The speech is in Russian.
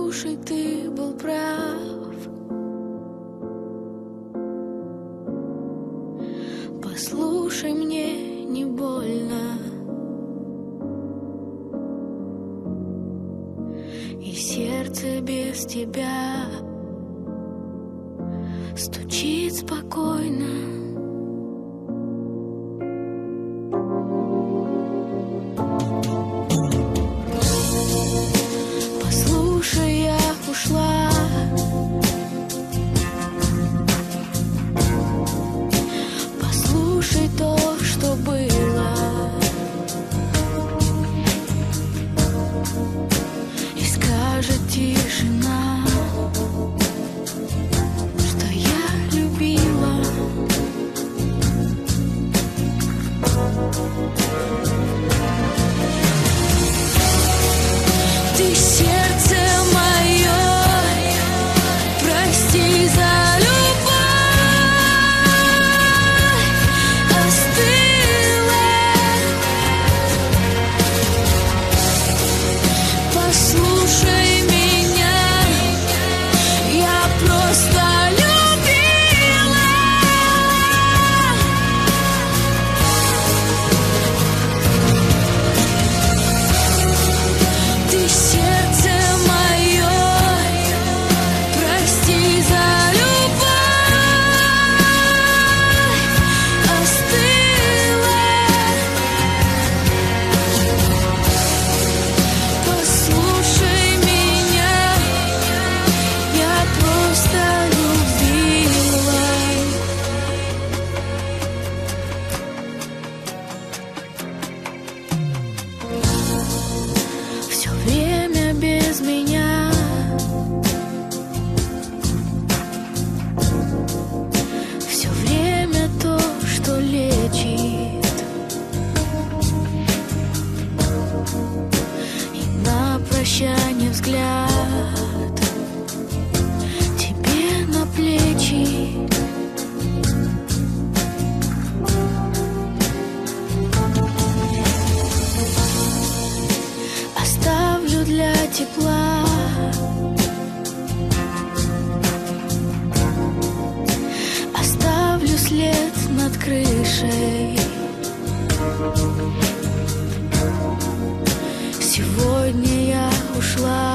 Послушай, ты был прав. Послушай, мне не больно. И сердце без тебя стучит спокойно. Послушай, я ушла. Послушай то, что было, и скажет тишина, что я любила. Ты сердце мое, прости за любовь, остыла. Послушай меня, я просто любила. Ты сердце мое, прости за любовь, остыла. Послушай меня, я просто любила. Все время без меня, все время то, что лечит, и на прощание взгляд тебе на плечи. Оставлю для тепла, оставлю след над крышей. Сегодня я ушла.